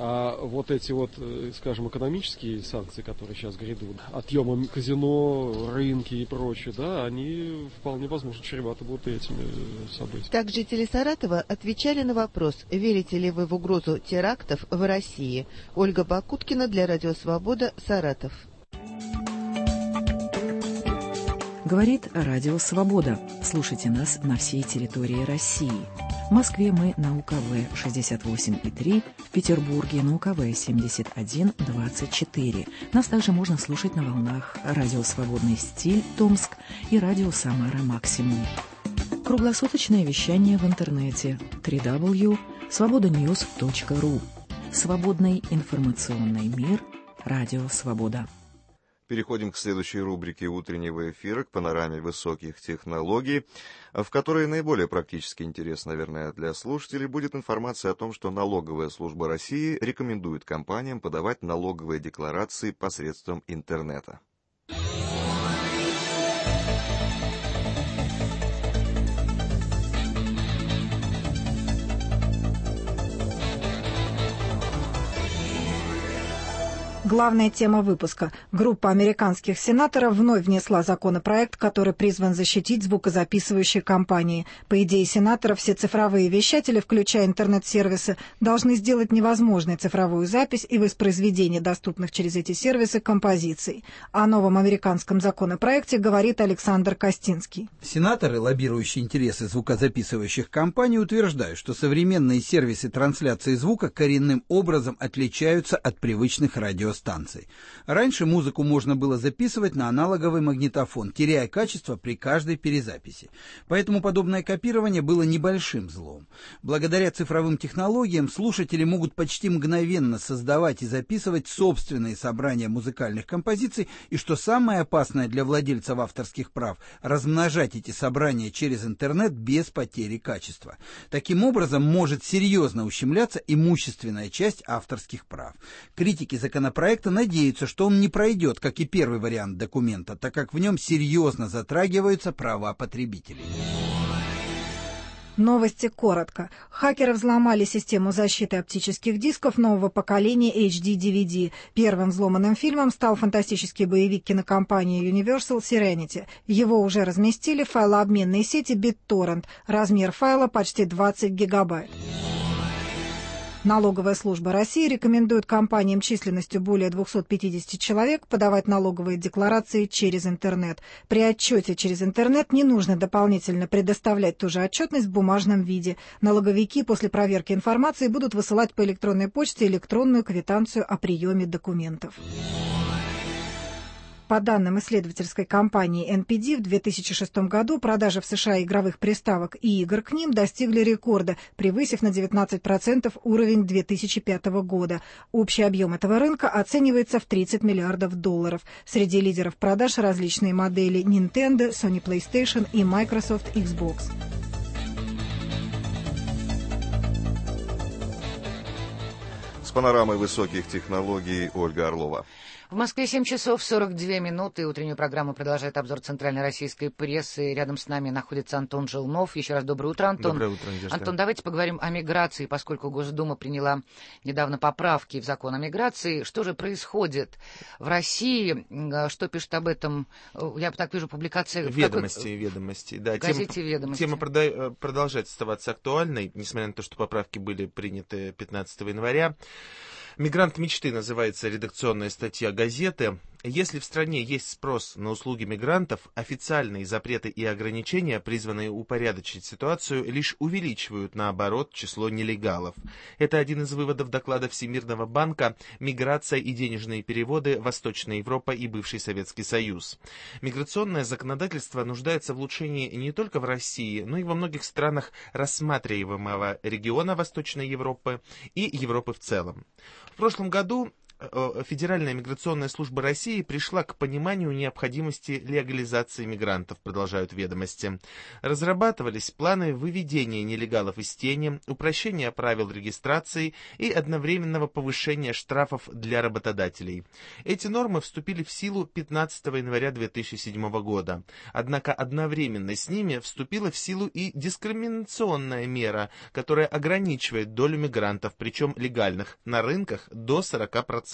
А вот эти вот, скажем, экономические санкции, которые сейчас грядут, отъемы казино, рынки и прочее, да, они вполне возможно чреваты будут этими событиями. Так жители Саратова отвечали на вопрос, верите ли вы в угрозу терактов в России. Ольга Бакуткина для Радио Свобода, Саратов. Говорит Радио Свобода. Слушайте нас на всей территории России. В Москве мы на УКВ шестьдесят восемь и три, в Петербурге на УКВ семьдесят один двадцать четыре. Нас также можно слушать на волнах Радио Свободный стиль Томск и Радио Самара Максимум. Круглосуточное вещание в интернете дабл ю дабл ю дабл ю точка свобода ньюс точка ру. Свободный информационный мир. Радио Свобода. Переходим к следующей рубрике утреннего эфира, к панораме высоких технологий, в которой наиболее практически интерес, наверное, для слушателей будет информация о том, что Налоговая служба России рекомендует компаниям подавать налоговые декларации посредством интернета. Главная тема выпуска. Группа американских сенаторов вновь внесла законопроект, который призван защитить звукозаписывающие компании. По идее сенаторов, все цифровые вещатели, включая интернет-сервисы, должны сделать невозможной цифровую запись и воспроизведение доступных через эти сервисы композиций. О новом американском законопроекте говорит Александр Костинский. Сенаторы, лоббирующие интересы звукозаписывающих компаний, утверждают, что современные сервисы трансляции звука коренным образом отличаются от привычных радиостанций. станций. Раньше музыку можно было записывать на аналоговый магнитофон, теряя качество при каждой перезаписи. Поэтому подобное копирование было небольшим злом. Благодаря цифровым технологиям слушатели могут почти мгновенно создавать и записывать собственные собрания музыкальных композиций, и, что самое опасное для владельцев авторских прав, размножать эти собрания через интернет без потери качества. Таким образом, может серьезно ущемляться имущественная часть авторских прав. Критики законопроекта надеются, что он не пройдет, как и первый вариант документа, так как в нем серьезно затрагиваются права потребителей. Новости коротко. Хакеры взломали систему защиты оптических дисков нового поколения эйч ди ди ви ди. Первым взломанным фильмом стал фантастический боевик кинокомпании Universal Serenity. Его уже разместили в файлообменной сети BitTorrent. Размер файла почти двадцать гигабайт. Налоговая служба России рекомендует компаниям численностью более двухсот пятидесяти человек подавать налоговые декларации через интернет. При отчете через интернет не нужно дополнительно предоставлять ту же отчетность в бумажном виде. Налоговики после проверки информации будут высылать по электронной почте электронную квитанцию о приеме документов. По данным исследовательской компании эн пи ди, в две тысячи шестом году продажи в США игровых приставок и игр к ним достигли рекорда, превысив на девятнадцать процентов уровень две тысячи пятого года. Общий объем этого рынка оценивается в тридцать миллиардов долларов. Среди лидеров продаж различные модели Nintendo, Sony PlayStation и Microsoft Xbox. С панорамой высоких технологий Ольга Орлова. В Москве семь часов сорок две минуты. Утреннюю программу продолжает обзор центральной российской прессы. Рядом с нами находится Антон Желнов. Еще раз доброе утро, Антон. Доброе утро, Надежда. Антон, давайте поговорим о миграции, поскольку Госдума приняла недавно поправки в закон о миграции. Что же происходит в России? Что пишет об этом? Я так вижу публикации... Ведомости, какой... ведомости. Да, газете тема, «Ведомости». Тема прода... продолжает оставаться актуальной, несмотря на то, что поправки были приняты пятнадцатого января. «Мигрант мечты» называется редакционная статья газеты. Если в стране есть спрос на услуги мигрантов, официальные запреты и ограничения, призванные упорядочить ситуацию, лишь увеличивают, наоборот, число нелегалов. Это один из выводов доклада Всемирного банка «Миграция и денежные переводы. Восточная Европа и бывший Советский Союз». Миграционное законодательство нуждается в улучшении не только в России, но и во многих странах рассматриваемого региона Восточной Европы и Европы в целом. В прошлом году Федеральная миграционная служба России пришла к пониманию необходимости легализации мигрантов, продолжают «Ведомости». Разрабатывались планы выведения нелегалов из тени, упрощения правил регистрации и одновременного повышения штрафов для работодателей. Эти нормы вступили в силу пятнадцатого января две тысячи седьмого года. Однако одновременно с ними вступила в силу и дискриминационная мера, которая ограничивает долю мигрантов, причем легальных, на рынках до сорока процентов.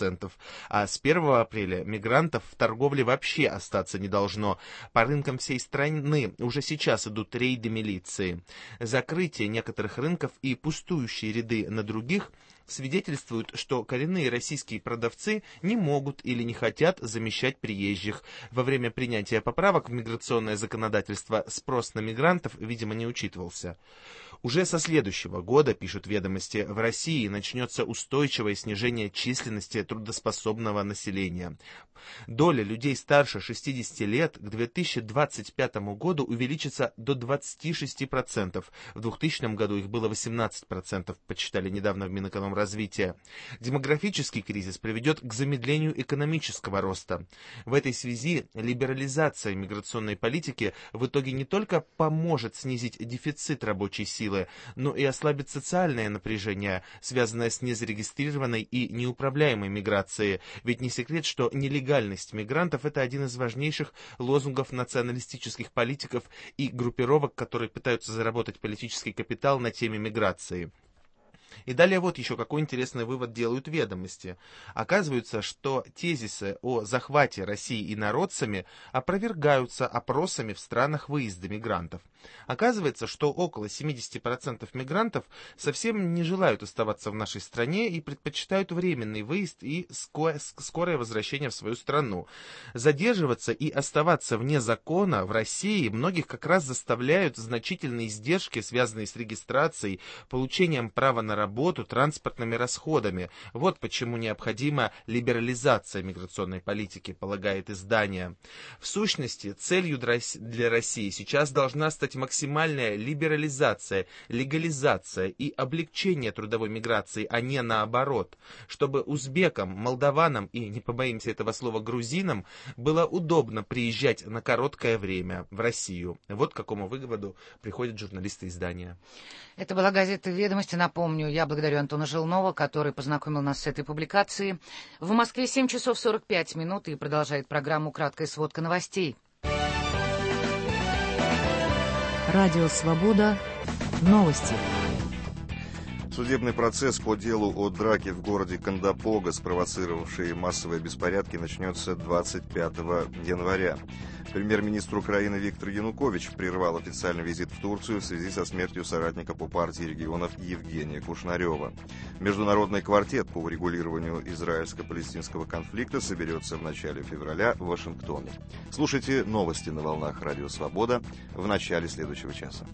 А с первого апреля мигрантов в торговле вообще остаться не должно. По рынкам всей страны уже сейчас идут рейды милиции. Закрытие некоторых рынков и пустующие ряды на других свидетельствуют, что коренные российские продавцы не могут или не хотят замещать приезжих. Во время принятия поправок в миграционное законодательство спрос на мигрантов, видимо, не учитывался. Уже со следующего года, пишут «Ведомости», в России начнется устойчивое снижение численности трудоспособного населения. Доля людей старше шестидесяти лет к две тысячи двадцать пятому году увеличится до двадцати шести процентов. В двухтысячном году их было восемнадцать процентов, подсчитали недавно в Минэкономразвития. Демографический кризис приведет к замедлению экономического роста. В этой связи либерализация миграционной политики в итоге не только поможет снизить дефицит рабочей силы, но и ослабит социальное напряжение, связанное с незарегистрированной и неуправляемой миграцией. Ведь не секрет, что нелегальность мигрантов – это один из важнейших лозунгов националистических политиков и группировок, которые пытаются заработать политический капитал на теме миграции. И далее вот еще какой интересный вывод делают «Ведомости». Оказывается, что тезисы о захвате России инородцами опровергаются опросами в странах выезда мигрантов. Оказывается, что около семидесяти процентов мигрантов совсем не желают оставаться в нашей стране и предпочитают временный выезд и скорое возвращение в свою страну. Задерживаться и оставаться вне закона в России многих как раз заставляют значительные издержки, связанные с регистрацией, получением права на работу, транспортными расходами. Вот почему необходима либерализация миграционной политики, полагает издание. В сущности, целью для России сейчас должна стать максимальная либерализация, легализация и облегчение трудовой миграции, а не наоборот, чтобы узбекам, молдаванам и, не побоимся этого слова, грузинам было удобно приезжать на короткое время в Россию. Вот к какому выводу приходят журналисты издания. Это была газета «Ведомости». Напомню, я благодарю Антона Желнова, который познакомил нас с этой публикацией. В Москве семь часов сорок пять минут и продолжает программу «Краткая сводка новостей». Радио «Свобода». Новости. Судебный процесс по делу о драке в городе Кандапога, спровоцировавшей массовые беспорядки, начнется двадцать пятого января. Премьер-министр Украины Виктор Янукович прервал официальный визит в Турцию в связи со смертью соратника по партии регионов Евгения Кушнарева. Международный квартет по урегулированию израильско-палестинского конфликта соберется в начале февраля в Вашингтоне. Слушайте новости на волнах Радио Свобода в начале следующего часа.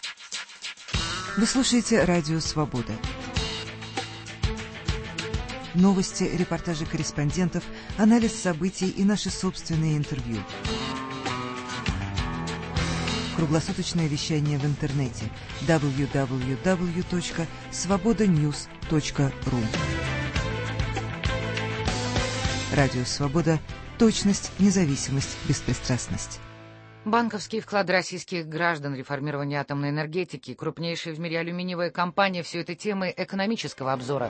Вы слушаете Радио Свобода. новости, репортажи корреспондентов, анализ событий и наши собственные интервью. Круглосуточное вещание в интернете дабл ю дабл ю дабл ю точка свобода ньюс точка ру. Радио «Свобода». Точность, независимость, беспристрастность. Банковские вклады российских граждан, реформирование атомной энергетики, крупнейшая в мире алюминиевая компания – все это темы экономического обзора.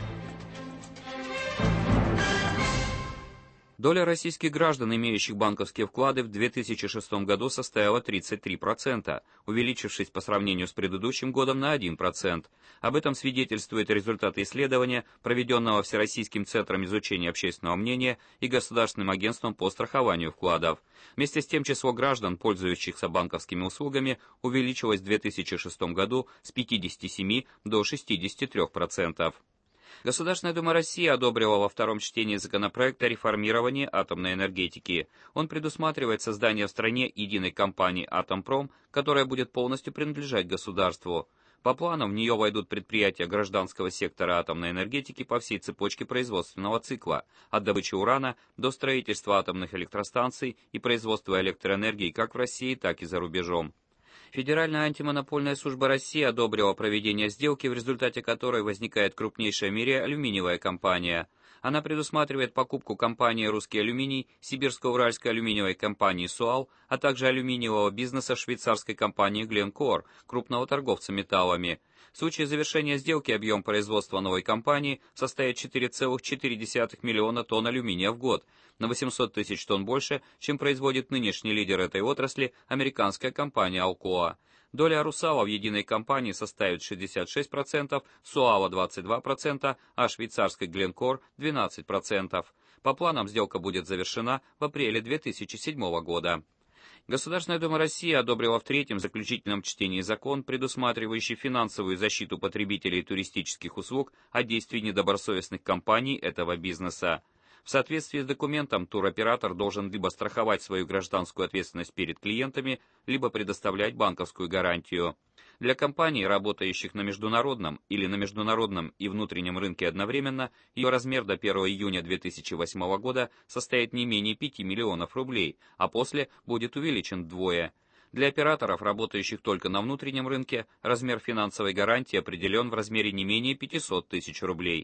Доля российских граждан, имеющих банковские вклады, в две тысячи шестом году составила тридцать три процента, увеличившись по сравнению с предыдущим годом на один процент. Об этом свидетельствуют результаты исследования, проведенного Всероссийским центром изучения общественного мнения и Государственным агентством по страхованию вкладов. Вместе с тем, число граждан, пользующихся банковскими услугами, увеличилось в две тысячи шестом году с пятидесяти семи до шестидесяти трёх процентов. Государственная Дума России одобрила во втором чтении законопроект о реформировании атомной энергетики. Он предусматривает создание в стране единой компании «Атомпром», которая будет полностью принадлежать государству. По планам в нее войдут предприятия гражданского сектора атомной энергетики по всей цепочке производственного цикла, от добычи урана до строительства атомных электростанций и производства электроэнергии как в России, так и за рубежом. Федеральная антимонопольная служба России одобрила проведение сделки, в результате которой возникает крупнейшая в мире алюминиевая компания. Она предусматривает покупку компании «Русский алюминий», сибирско-уральской алюминиевой компании «Суал», а также алюминиевого бизнеса швейцарской компании «Гленкор», крупного торговца металлами. В случае завершения сделки объем производства новой компании составит четыре целых четыре десятых миллиона тонн алюминия в год, на восемьсот тысяч тонн больше, чем производит нынешний лидер этой отрасли, американская компания «Алкоа». Доля «Русала» в единой компании составит шестьдесят шесть процентов, «Суала» двадцать два процента, а швейцарской «Гленкор» двенадцать процентов. По планам сделка будет завершена в апреле две тысячи седьмого года. Государственная Дума России одобрила в третьем заключительном чтении закон, предусматривающий финансовую защиту потребителей туристических услуг от действий недобросовестных компаний этого бизнеса. В соответствии с документом, туроператор должен либо страховать свою гражданскую ответственность перед клиентами, либо предоставлять банковскую гарантию. Для компаний, работающих на международном или на международном и внутреннем рынке одновременно, ее размер до первого июня две тысячи восьмого года составит не менее пяти миллионов рублей, а после будет увеличен вдвое. Для операторов, работающих только на внутреннем рынке, размер финансовой гарантии определен в размере не менее пятисот тысяч рублей.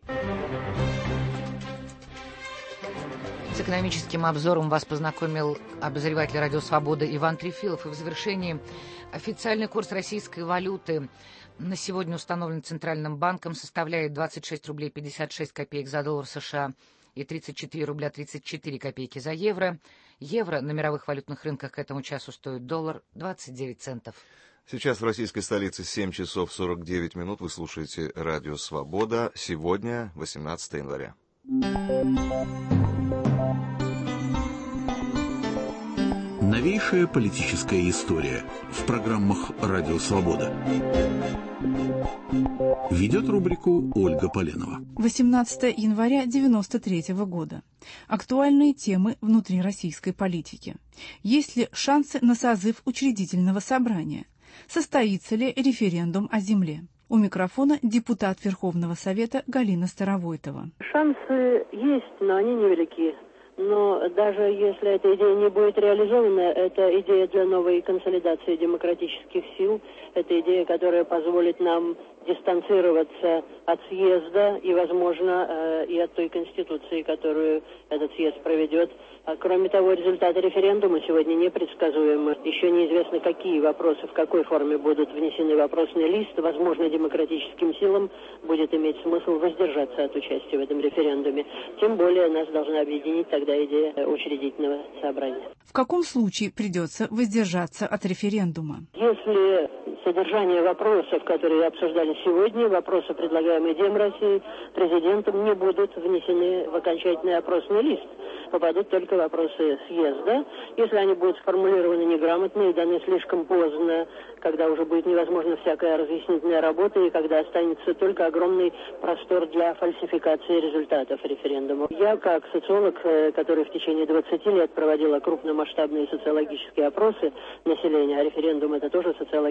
С экономическим обзором вас познакомил обозреватель «Радио Свобода» Иван Трефилов. И в завершении официальный курс российской валюты на сегодня установлен Центральным банком, составляет двадцать шесть рублей пятьдесят шесть копеек за доллар США и тридцать четыре рубля тридцать четыре копейки за евро. Евро на мировых валютных рынках к этому часу стоит доллар двадцать девять центов. Сейчас в российской столице семь часов сорок девять минут. Вы слушаете «Радио Свобода». Сегодня восемнадцатое января. Новейшая политическая история в программах «Радио Свобода». Ведет рубрику Ольга Поленова. восемнадцатое января девяносто третьего года. Актуальные темы внутрироссийской политики. Есть ли шансы на созыв учредительного собрания? Состоится ли референдум о земле? У микрофона депутат Верховного Совета Галина Старовойтова. Шансы есть, но они невелики. Но даже если эта идея не будет реализована, это идея для новой консолидации демократических сил, это идея, которая позволит нам дистанцироваться от съезда и, возможно, и от той конституции, которую этот съезд проведет. А кроме того, результаты референдума сегодня непредсказуемы. Еще неизвестно, какие вопросы, в какой форме будут внесены в вопросный лист. Возможно, демократическим силам будет иметь смысл воздержаться от участия в этом референдуме. Тем более нас должна объединить тогда идея учредительного собрания. В каком случае придется воздержаться от референдума? Если содержание вопросов, которые обсуждались сегодня, вопросы, предлагаемые Дем России, президентом, не будут внесены в окончательный опросный лист. Попадут только вопросы съезда. Если они будут сформулированы неграмотно и даны слишком поздно, когда уже будет невозможна всякая разъяснительная работа и когда останется только огромный простор для фальсификации результатов референдума. Я, как социолог, который в течение двадцати лет проводила крупномасштабные социологические опросы населения, а референдум — это тоже социологический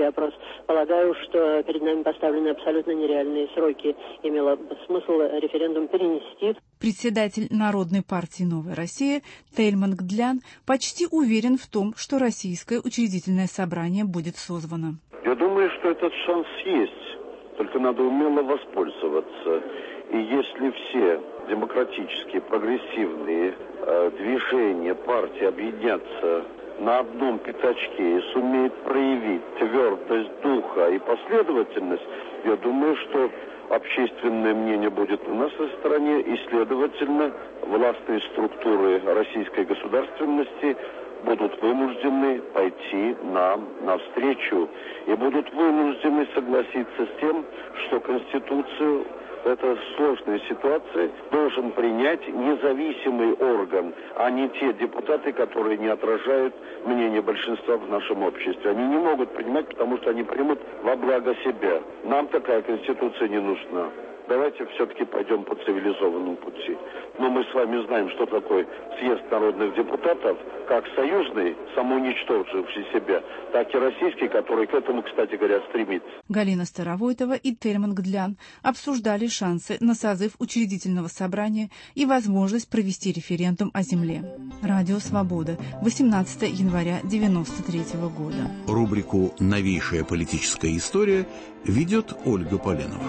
опрос. Полагаю, что перед нами поставлены абсолютно нереальные сроки. Имело смысл референдум перенести. Председатель Народной партии «Новая Россия» Тельман Гдлян почти уверен в том, что Российское учредительное собрание будет созвано. Я думаю, что этот шанс есть, только надо умело воспользоваться. И если все демократические, прогрессивные э, движения, партии объединятся на одном пятачке и сумеют проявить твердость духа и последовательность, я думаю, что общественное мнение будет на нашей стороне, и, следовательно, властные структуры российской государственности будут вынуждены пойти нам навстречу и будут вынуждены согласиться с тем, что Конституцию в этой сложной ситуации должен принять независимый орган, а не те депутаты, которые не отражают мнение большинства в нашем обществе. Они не могут принимать, потому что они примут во благо себя. Нам такая Конституция не нужна. Давайте все-таки пойдем по цивилизованному пути. Но мы с вами знаем, что такое съезд народных депутатов, как союзный, самоуничтоживший себя, так и российский, который к этому, кстати говоря, стремится. Галина Старовойтова и Тельман Гдлян обсуждали шансы на созыв учредительного собрания и возможность провести референдум о земле. Радио «Свобода», восемнадцатого января девяносто третьего года. Рубрику «Новейшая политическая история» ведет Ольга Поленова.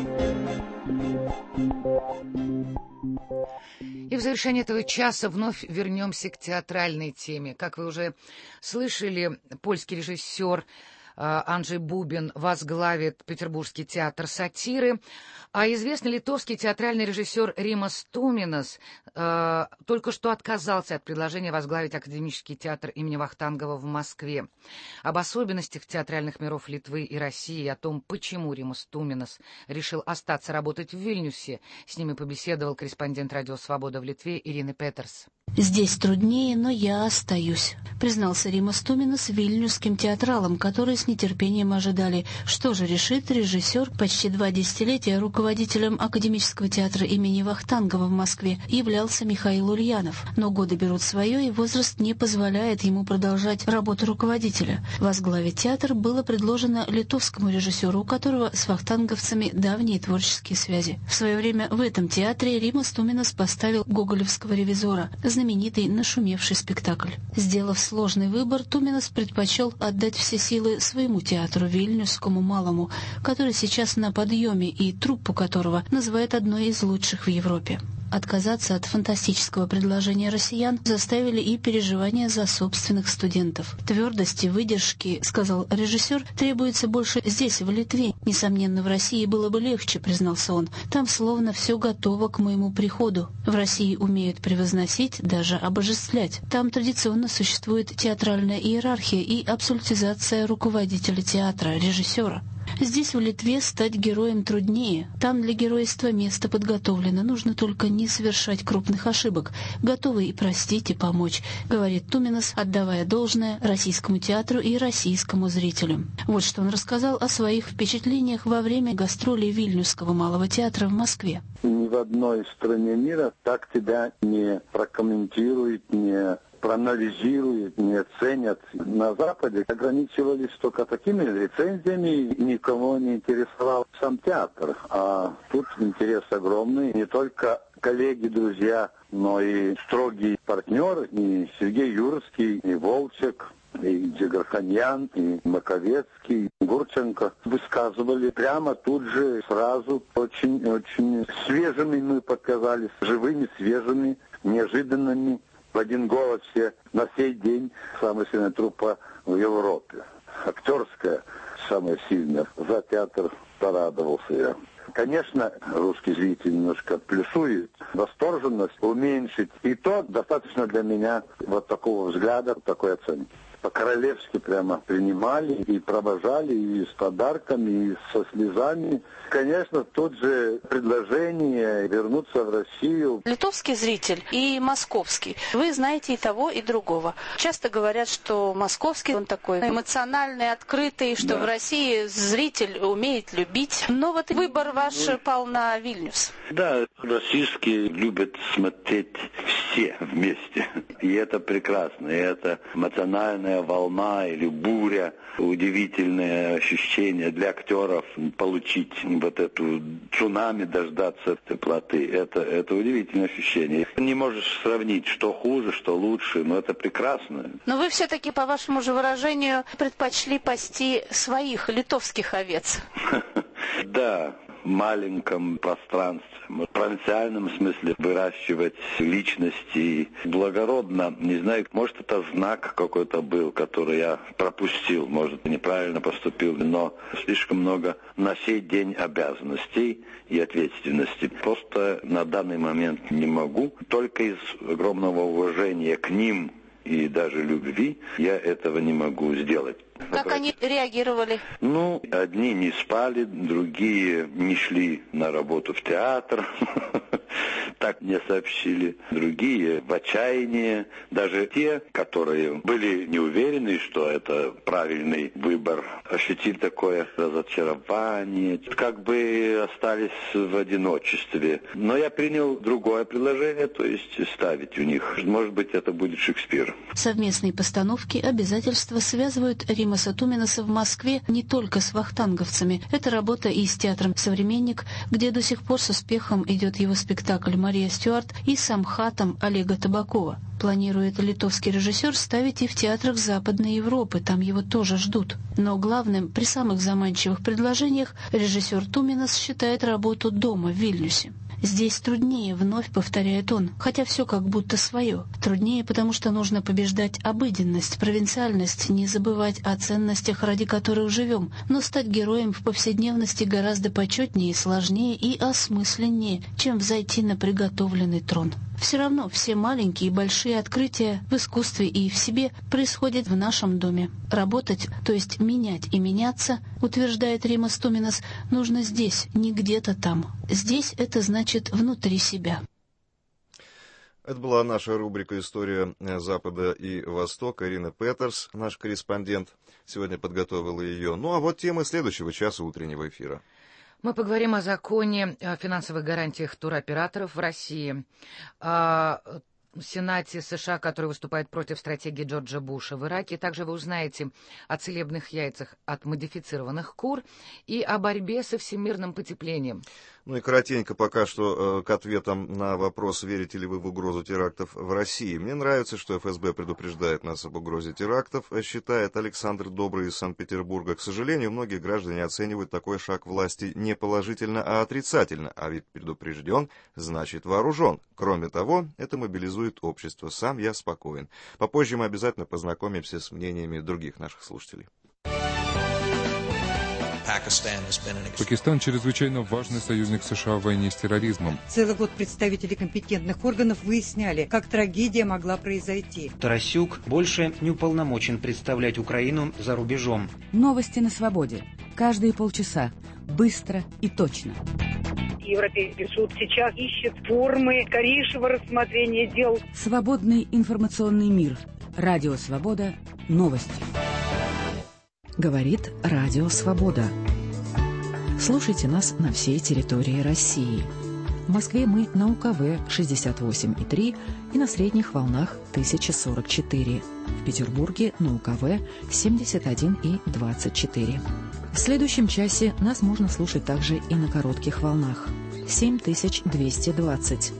И в завершении этого часа вновь вернемся к театральной теме. Как вы уже слышали, польский режиссер Анджей Бубин возглавит Петербургский театр сатиры, а известный литовский театральный режиссер Римас Туминас э, только что отказался от предложения возглавить Академический театр имени Вахтангова в Москве. Об особенностях театральных миров Литвы и России и о том, почему Римас Туминас решил остаться работать в Вильнюсе, с ними побеседовал корреспондент «Радио Свобода» в Литве Ирина Петерс. «Здесь труднее, но я остаюсь», признался Римас Туминас вильнюсским театралам, которые с нетерпением ожидали, что же решит режиссер, почти два десятилетия руководителем Академического театра имени Вахтангова в Москве являлся Михаил Ульянов. Но годы берут свое, и возраст не позволяет ему продолжать работу руководителя. Возглавить театр было предложено литовскому режиссеру, у которого с вахтанговцами давние творческие связи. В свое время в этом театре Римас Туминас поставил гоголевского «Ревизора», знаменитый нашумевший спектакль. Сделав сложный выбор, Туминас предпочел отдать все силы своему театру вильнюсскому малому, который сейчас на подъеме и труппу которого называют одной из лучших в Европе. Отказаться от фантастического предложения россиян заставили и переживания за собственных студентов. Твердости, выдержки, сказал режиссер, требуется больше здесь, в Литве. Несомненно, в России было бы легче, признался он. Там словно все готово к моему приходу. В России умеют превозносить, даже обожествлять. Там традиционно существует театральная иерархия и абсолютизация руководителя театра, режиссера. Здесь, в Литве, стать героем труднее. Там для геройства место подготовлено. Нужно только не совершать крупных ошибок. Готовы и простить, и помочь, говорит Туминас, отдавая должное российскому театру и российскому зрителю. Вот что он рассказал о своих впечатлениях во время гастролей Вильнюсского малого театра в Москве. Ни в одной стране мира так тебя не прокомментируют, не проанализируют, не оценят. На Западе ограничивались только такими рецензиями, никого не интересовал сам театр. А тут интерес огромный. Не только коллеги, друзья, но и строгий партнер, и Сергей Юрский, и Волчек, и Джигарханьян, и Маковецкий, Гурченко высказывали прямо тут же, сразу, очень-очень свежими мы показались, живыми, свежими, неожиданными. В один голос все на сей день самая сильная труппа в Европе. Актерская самая сильная. За театр порадовался я. Конечно, русский зритель немножко плюсует. Восторженность уменьшить. И то достаточно для меня вот такого взгляда, такой оценки. По-королевски прямо принимали и провожали, и с подарками, и со слезами. Конечно, тут же предложение вернуться в Россию. Литовский зритель и московский. Вы знаете и того, и другого. Часто говорят, что московский, он такой эмоциональный, открытый, что да. В России зритель умеет любить. Но вот выбор ваш пал на Вильнюс. Да, российские любят смотреть все вместе. И это прекрасно. И это эмоциональная волна или буря, удивительное ощущение для актеров получить вот эту цунами, дождаться теплоты. Это, это удивительное ощущение. Не можешь сравнить, что хуже, что лучше, но это прекрасно. Но вы все-таки, по вашему же выражению, предпочли пасти своих литовских овец. Да. В маленьком пространстве, в провинциальном смысле выращивать личности благородно. Не знаю, может, это знак какой-то был, который я пропустил, может, неправильно поступил, но слишком много на сей день обязанностей и ответственности. Просто на данный момент не могу. Только из огромного уважения к ним и даже любви я этого не могу сделать. Как они реагировали? Ну, одни не спали, другие не шли на работу в театр, так мне сообщили. Другие в отчаянии, даже те, которые были не уверены, что это правильный выбор, ощутили такое разочарование, как бы остались в одиночестве. Но я принял другое предложение, то есть ставить у них. Может быть, это будет Шекспир. Совместные постановки, обязательства связывают Римаса Туминаса в Москве не только с вахтанговцами. Это работа и с театром «Современник», где до сих пор с успехом идет его спектакль «Мария Стюарт», и с Амхатом Олега Табакова. Планирует литовский режиссер ставить и в театрах Западной Европы, там его тоже ждут. Но главным, при самых заманчивых предложениях, режиссер Туминас считает работу дома в Вильнюсе. Здесь труднее, вновь повторяет он, хотя все как будто свое. Труднее, потому что нужно побеждать обыденность, провинциальность, не забывать о ценностях, ради которых живем, но стать героем в повседневности гораздо почетнее, сложнее и осмысленнее, чем взойти на приготовленный трон. Все равно все маленькие и большие открытия в искусстве и в себе происходят в нашем доме. Работать, то есть менять и меняться, утверждает Римас Туминас, нужно здесь, не где-то там. Здесь это значит внутри себя. Это была наша рубрика «История Запада и Востока». Ирина Петерс, наш корреспондент, сегодня подготовила ее. Ну а вот темы следующего часа утреннего эфира. Мы поговорим о законе о финансовых гарантиях туроператоров в России, о Сенате США, который выступает против стратегии Джорджа Буша в Ираке. Также вы узнаете о целебных яйцах от модифицированных кур и о борьбе со всемирным потеплением. Ну и коротенько пока что э, к ответам на вопрос, верите ли вы в угрозу терактов в России. Мне нравится, что эф эс бэ предупреждает нас об угрозе терактов, считает Александр Добрый из Санкт-Петербурга. К сожалению, многие граждане оценивают такой шаг власти не положительно, а отрицательно. А ведь предупрежден, значит вооружен. Кроме того, это мобилизует общество. Сам я спокоен. Попозже мы обязательно познакомимся с мнениями других наших слушателей. Пакистан чрезвычайно важный союзник США в войне с терроризмом. Целый год представители компетентных органов выясняли, как трагедия могла произойти. Тарасюк больше не уполномочен представлять Украину за рубежом. Новости на свободе. Каждые полчаса. Быстро и точно. Европейский суд сейчас ищет формы скорейшего рассмотрения дел. Свободный информационный мир. Радио «Свобода». Новости. Говорит Радио «Свобода». Слушайте нас на всей территории России. В Москве мы на У Ка Вэ шестьдесят восемь и три и на средних волнах тысяча сорок четыре. В Петербурге на У Ка Вэ семьдесят один и двадцать четыре. В следующем часе нас можно слушать также и на коротких волнах семь тысяч двести двадцать.